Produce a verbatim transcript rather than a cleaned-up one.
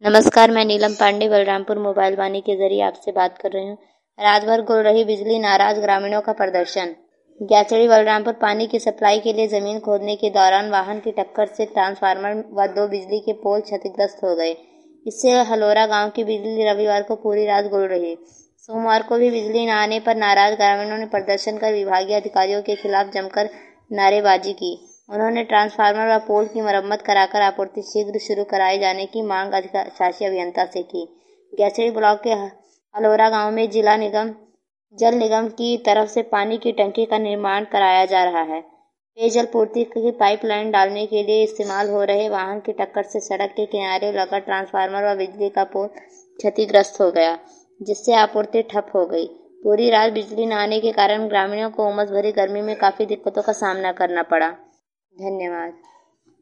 नमस्कार, मैं नीलम पांडे बलरामपुर मोबाइल वाणी के जरिए आपसे बात कर रही हूँ। रात भर गुल रही बिजली, नाराज ग्रामीणों का प्रदर्शन। गैचड़ी बलरामपुर पानी की सप्लाई के लिए जमीन खोदने के दौरान वाहन की टक्कर से ट्रांसफार्मर व दो बिजली के पोल क्षतिग्रस्त हो गए। इससे हलोरा गांव की बिजली रविवार को पूरी रात गुल रही। सोमवार को भी बिजली न आने पर नाराज ग्रामीणों ने प्रदर्शन कर विभागीय अधिकारियों के खिलाफ जमकर नारेबाजी की। उन्होंने ट्रांसफार्मर व पोल की मरम्मत कराकर आपूर्ति शीघ्र शुरू कराए जाने की मांग शासी अभियंता से की। गैचड़ी ब्लॉक के हलोरा गांव में जिला निगम जल निगम की तरफ से पानी की टंकी का निर्माण कराया जा रहा है। पेयजल पूर्ति की पाइपलाइन डालने के लिए इस्तेमाल हो रहे वाहन की टक्कर से सड़क के किनारे लगा ट्रांसफार्मर व बिजली का पोल क्षतिग्रस्त हो गया, जिससे आपूर्ति ठप हो गई। पूरी रात बिजली न आने के कारण ग्रामीणों को उमस भरी गर्मी में काफी दिक्कतों का सामना करना पड़ा। धन्यवाद।